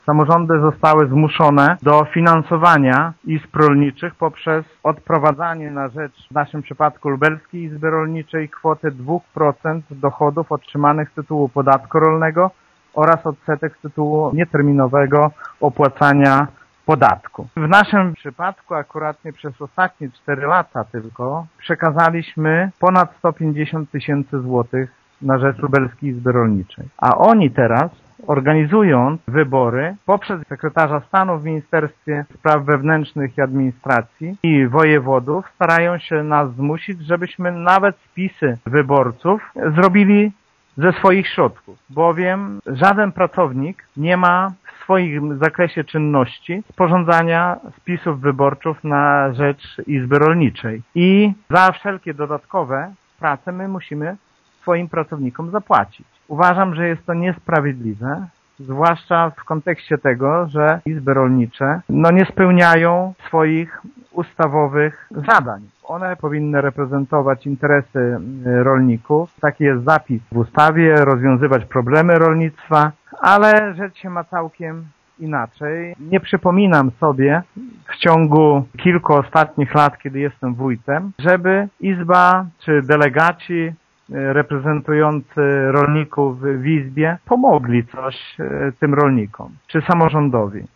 Samorządy zostały zmuszone do finansowania izb rolniczych poprzez odprowadzanie na rzecz, w naszym przypadku Lubelskiej Izby Rolniczej, kwoty 2% dochodów otrzymanych z tytułu podatku rolnego oraz odsetek z tytułu nieterminowego opłacania podatku. W naszym przypadku akuratnie przez ostatnie 4 lata tylko przekazaliśmy ponad 150 000 złotych na rzecz Lubelskiej Izby Rolniczej. A oni teraz, organizując wybory poprzez sekretarza stanu w Ministerstwie Spraw Wewnętrznych i Administracji i wojewodów, starają się nas zmusić, żebyśmy nawet spisy wyborców zrobili ze swoich środków, bowiem żaden pracownik nie ma w swoim zakresie czynności sporządzania spisów wyborczych na rzecz Izby Rolniczej. I za wszelkie dodatkowe prace my musimy swoim pracownikom zapłacić. Uważam, że jest to niesprawiedliwe, zwłaszcza w kontekście tego, że izby rolnicze nie spełniają swoich ustawowych zadań. One powinny reprezentować interesy rolników. Taki jest zapis w ustawie, rozwiązywać problemy rolnictwa, ale rzecz się ma całkiem inaczej. Nie przypominam sobie w ciągu kilku ostatnich lat, kiedy jestem wójtem, żeby izba czy delegaci reprezentujący rolników w izbie pomogli coś tym rolnikom czy samorządowi.